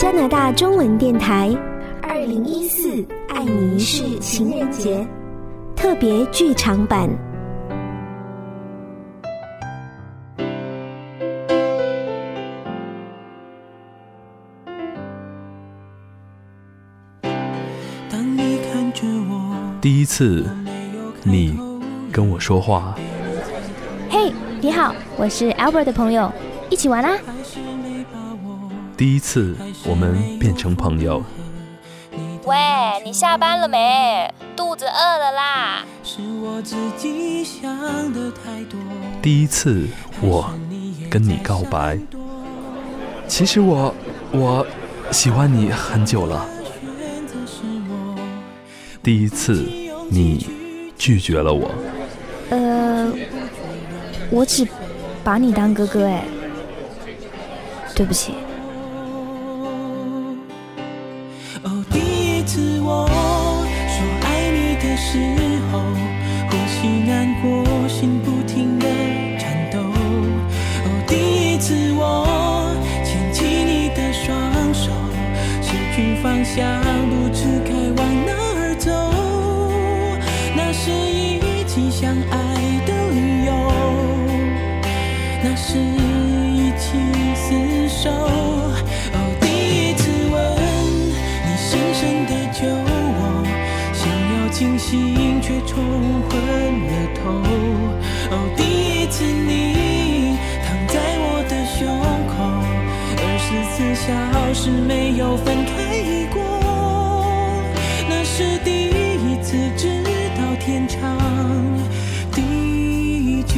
加拿大中文电台2014爱你一世情人节特别剧场版。 第一次你跟我说话。 嘿，你好，我是 Albert 的朋友，一起玩啦。 第一次我们变成朋友。 喂，你下班了没？肚子饿了啦。 第一次我跟你告白。其实我喜欢你很久了。第一次你拒绝了我。 我只把你当哥哥哎，对不起。 第一次我说爱你的时候，呼吸难过，心不停地颤抖。第一次我牵起你的双手，失去方向，不知该往哪儿走。那是一起相爱的理由，那是一起厮守。第一次吻你深深地救我，想要清醒却冲昏了头。第一次你躺在我的胸口，24小时没有分开过。那是第一次知道天长地久。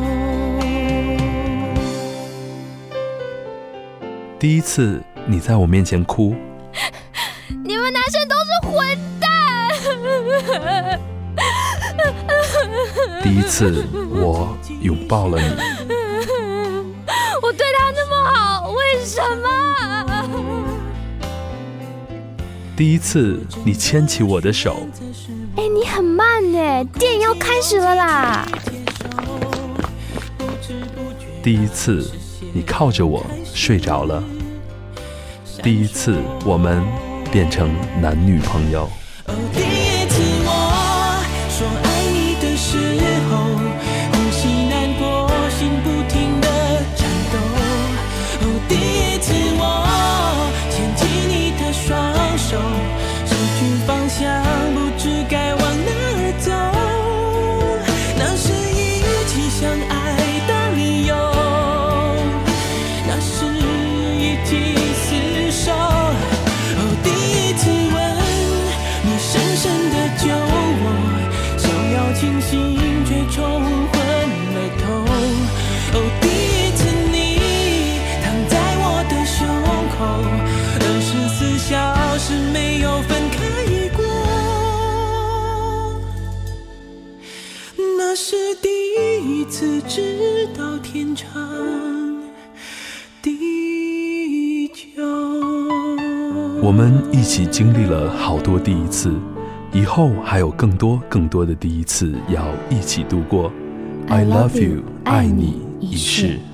第一次你在我面前哭。 你们男生都是混蛋。 第一次我拥抱了你。 我对他那么好，为什么？ 第一次你牵起我的手。 你很慢耶，电影要开始了啦。 第一次你靠着我睡着了。第一次我们变成男女朋友。 第一次我说爱你的时候，呼吸难过，心不停地颤抖。第一次我牵起你的双手，失去方向，不知该往哪儿走。那是一起相爱的理由，那是一起厮守。第一次吻你深深地救我，想要清醒却冲昏了头。第一次你躺在我的胸口，24小时没有分开过。那是第一次知道天长地久。 我们一起经历了好多第一次，以后还有更多的第一次要一起度过。I love you， 爱你一世。